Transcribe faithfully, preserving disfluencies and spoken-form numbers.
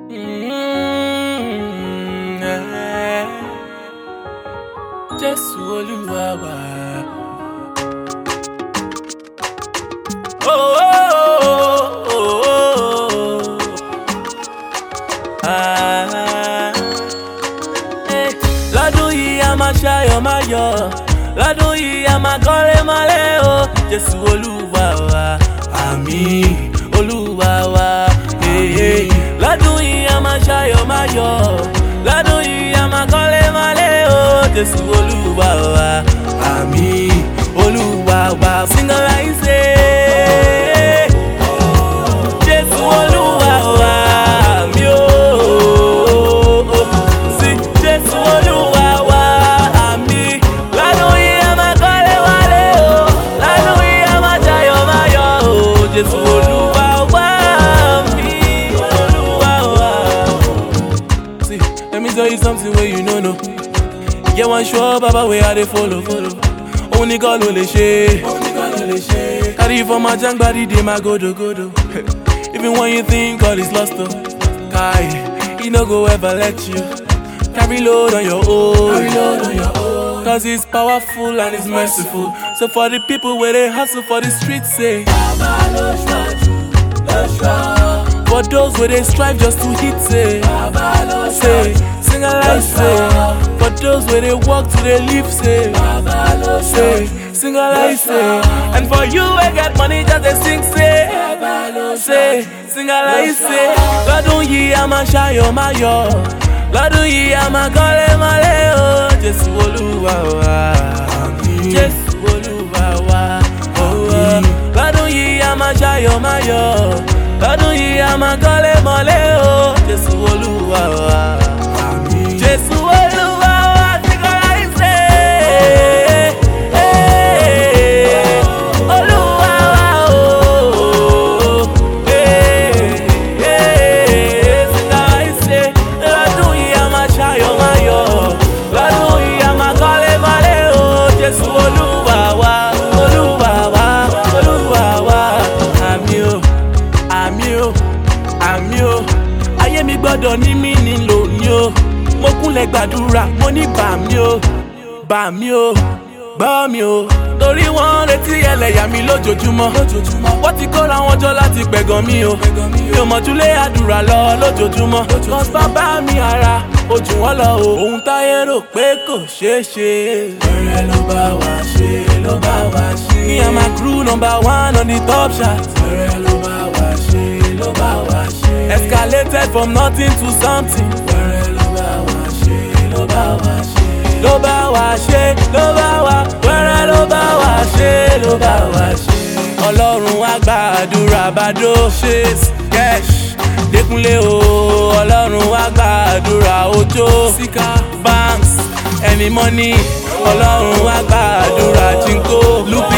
Mm, eh. Jésù Olúwa wa. Oh, oh, oh, oh, oh. Ah, eh. Lọ́dún yìí a máa ṣayọ̀ máa yọ̀, lọ́dún yìí a máa kọ́lé mọ́lé o. Jésù Olúwa wa, àmín Olúwa wa. Eh, eh. Lọ́dún yìí a máa ṣayọ̀ máa yọ̀, lọ́dún yìí a máa kọ́lé mọ́lé o. Jésù Olúwa wa, àmín Olúwa wa. Sing along say, Jésù Olúwa wa, àmín o. Sing Jésù Olúwa wa, àmín. Lọ́dún yìí a máa kọ́lé mọ́lé o, lọ́dún yìí a máa ṣayọ̀ máa yọ̀ o. Jésù Olúwa wa, àmín Olúwa wa. See, let me tell you something where you know no. Yeah, one sure Baba where I dey follow, follow. Only God no le ṣe, only God no le ṣe. Carry for my jang body, dey my godo godo. Even when you think all is lost, oh, Kai, he no go ever let you carry load on your own. Carry load on your own. Cause he's powerful and he's merciful. So for the people where they hustle for the streets, say, Baba no shaju, no shaju. For those where they strive just to hit, say, Baba no say, sing along, say. For those where they walk to they live, say, Baba no say, sing along, say. And for you where get money just they sing, say, Baba no say, sing along, say. Lọ́dún yìí a máa ṣayọ̀ máa yọ̀, lọ́dún yìí a máa kọ́lé mọ́lé o. Jésù Olúwa wa, àmín. Jésù Olúwa wa, àmín. Lọ́dún yìí a máa ṣayọ̀ máa yọ̀, lọ́dún yìí a máa kọ́lé mọ́lé o. Jésù Olúwa wa, àmín. Jésù Olúwa wa, sing along say, eh, Olúwa wa o, eh, eh, sing along say. Lọ́dún yìí a máa ṣayọ̀ máa yọ̀, lọ́dún yìí a máa kọ́lé mọ́lé o. Jésù Olúwa wa, Olúwa wa, Olúwa wa, àmín o, àmín o, àmín o. Ayé mi gbọ́dọ̀ ní mí nílò ní o. Mo kúnlẹ̀ gbàdúrà, mo ní bà mí o, bà mí o, gbọ́ mi o. Torí wọ́n retí ẹlẹ́yà mi lójoojúmọ́. Wọ́n ti kóra wọn jọ láti pẹ̀gàn mi o. Mi ò mọ̀júlé àdúrà lọ lójoojúmọ́. Cause bàbá mi ara ojú wọn lọ o. Ohun táyé rò pé kò ṣeé ṣe, wẹ́rẹ́ ló bá wa ṣe, ló bá wa ṣe. Me and my crew number one on the top chart. Wẹ́rẹ́ ló bá wa ṣe, ló bá wa ṣe. Escalated from nothing to something. Wẹ́rẹ́ ló bá wa ṣe, ló bá wa ṣe. Ló bá wa ṣe, ló bá wa, wẹ́rẹ́ ló bá wa ṣe, ló bá wa ṣe. Ọlọ́run á gbàdúrà bàdó ṣe sketch Dékúnlé o. Ọlọ́run á gbàdúrà Òjó Sika Banks Any Money. Ọlọ́run á gbàdúrà Chinko Lupi